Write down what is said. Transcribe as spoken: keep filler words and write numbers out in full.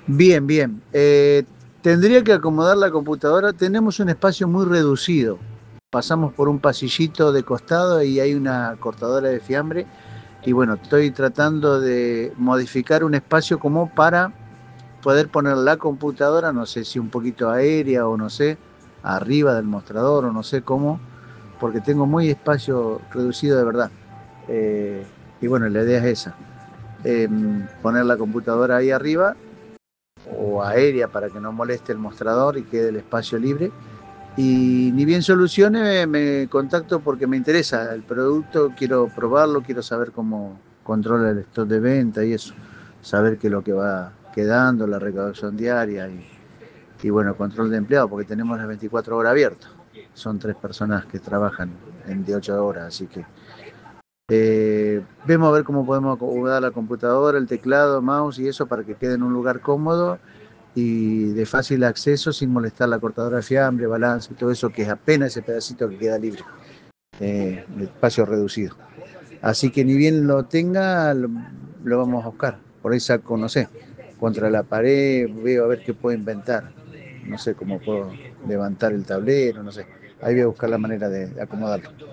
Bien, bien. Eh, tendría que acomodar la computadora. Tenemos un espacio muy reducido. Pasamos por un pasillito de costado y hay una cortadora de fiambre. Y bueno, estoy tratando de modificar un espacio como para poder poner la computadora, no sé si un poquito aérea o no sé, arriba del mostrador o no sé cómo, porque tengo muy espacio reducido de verdad. Eh, y bueno, la idea es esa, eh, poner la computadora ahí arriba o aérea para que no moleste el mostrador y quede el espacio libre. Y ni bien solucione, me contacto porque me interesa el producto, quiero probarlo, quiero saber cómo controla el stock de venta y eso, saber qué es lo que va quedando, la recaudación diaria y, y bueno, control de empleado, porque tenemos las veinticuatro horas abiertas. Son tres personas que trabajan en de ocho horas, así que eh, vemos a ver cómo podemos acomodar la computadora, el teclado, mouse y eso para que quede en un lugar cómodo y de fácil acceso sin molestar la cortadora de fiambre, balance y todo eso, que es apenas ese pedacito que queda libre, eh, de espacio reducido. Así que ni bien lo tenga, lo, lo vamos a buscar. Por ahí saco, no sé, contra la pared, veo a ver qué puedo inventar. No sé cómo puedo levantar el tablero, no sé. Ahí voy a buscar la manera de, de acomodarlo.